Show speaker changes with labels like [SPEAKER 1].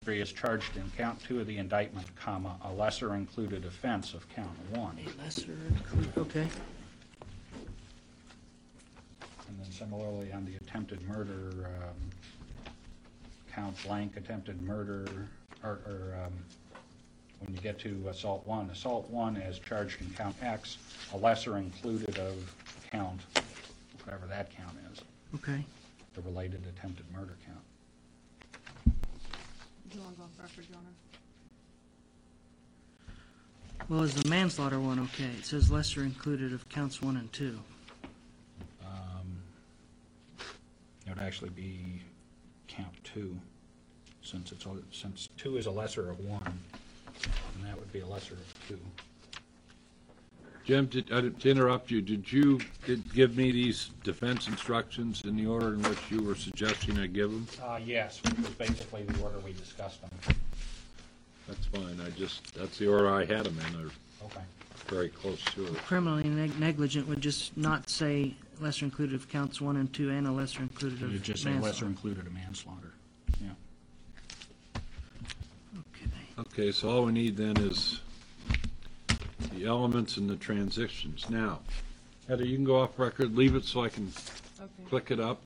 [SPEAKER 1] 3 is charged in count 2 of the indictment, comma, a lesser included offense of count 1.
[SPEAKER 2] A lesser included, okay.
[SPEAKER 1] And then similarly on the attempted murder, count blank, attempted murder, or when you get to assault 1 is charged in count X, a lesser included of count, whatever that count is,
[SPEAKER 2] Okay.
[SPEAKER 1] the related attempted murder count.
[SPEAKER 3] Do you want to go on record, Your Honor?
[SPEAKER 2] Well, is the manslaughter one okay? It says lesser included of counts 1 and 2.
[SPEAKER 1] It would actually be count 2, since 2 is a lesser of 1, and that would be a lesser of 2.
[SPEAKER 4] Jim, to interrupt you, did you give me these defense instructions in the order in which you were suggesting I give them?
[SPEAKER 1] Yes, which was basically the order we discussed them.
[SPEAKER 4] That's fine, that's the order I had them in, they're
[SPEAKER 1] Okay.
[SPEAKER 4] very close to it.
[SPEAKER 2] Criminally negligent would just not say lesser included of counts 1 and 2 and a lesser included of
[SPEAKER 1] You'd just say
[SPEAKER 2] manslaughter.
[SPEAKER 1] lesser included of manslaughter. Yeah.
[SPEAKER 2] Okay.
[SPEAKER 4] Okay, so all we need then is the elements and the transitions. Now, Heather, you can go off record, leave it so I can
[SPEAKER 3] Okay.
[SPEAKER 4] click it up.